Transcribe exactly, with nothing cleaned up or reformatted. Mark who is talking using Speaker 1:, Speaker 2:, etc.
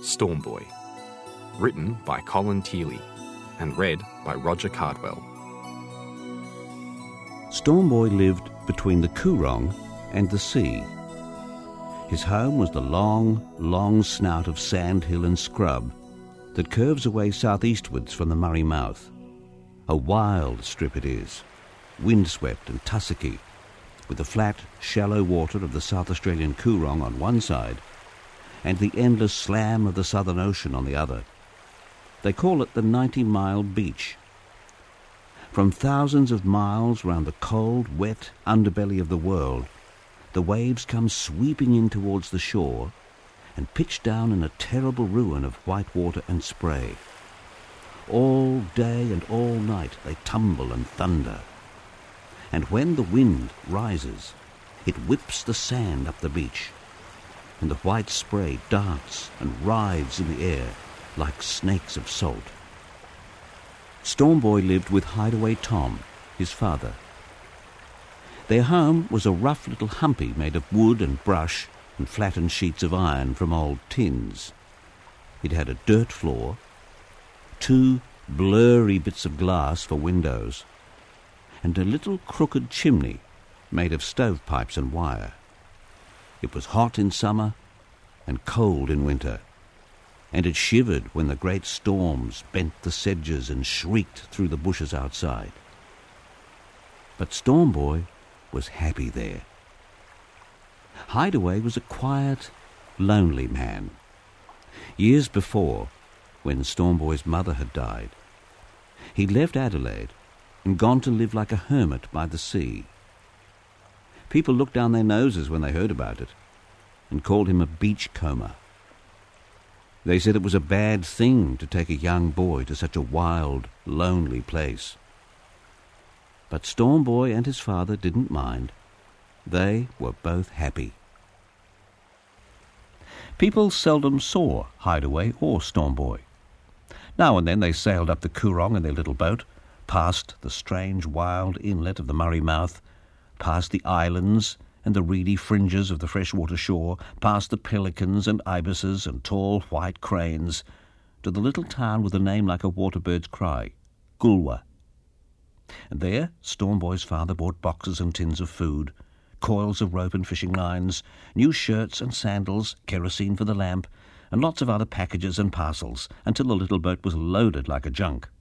Speaker 1: Storm Boy, written by Colin Teely and read by Roger Cardwell.
Speaker 2: Storm Boy lived between the Coorong and the sea. His home was the long, long snout of sand hill and scrub that curves away southeastwards from the Murray mouth. A wild strip it is, windswept and tussocky, with the flat, shallow water of the South Australian Coorong on one side and the endless slam of the Southern Ocean on the other. They call it the ninety-mile beach. From thousands of miles round the cold, wet underbelly of the world, the waves come sweeping in towards the shore and pitch down in a terrible ruin of white water and spray. All day and all night they tumble and thunder. And when the wind rises, it whips the sand up the beach, and the white spray darts and writhes in the air like snakes of salt. Storm Boy lived with Hideaway Tom, his father. Their home was a rough little humpy made of wood and brush and flattened sheets of iron from old tins. It had a dirt floor, two blurry bits of glass for windows, and a little crooked chimney made of stovepipes and wire. It was hot in summer and cold in winter, and it shivered when the great storms bent the sedges and shrieked through the bushes outside. But Storm Boy was happy there. Hideaway was a quiet, lonely man. Years before, when Storm Boy's mother had died, he'd left Adelaide and gone to live like a hermit by the sea. People looked down their noses when they heard about it and called him a beachcomber. They said it was a bad thing to take a young boy to such a wild, lonely place. But Storm Boy and his father didn't mind. They were both happy. People seldom saw Hideaway or Storm Boy. Now and then they sailed up the Coorong in their little boat, past the strange wild inlet of the Murray mouth, past the islands and the reedy fringes of the freshwater shore, past the pelicans and ibises and tall white cranes, to the little town with a name like a waterbird's cry, Goolwa. And there Storm Boy's father bought boxes and tins of food, coils of rope and fishing lines, new shirts and sandals, kerosene for the lamp, and lots of other packages and parcels, until the little boat was loaded like a junk.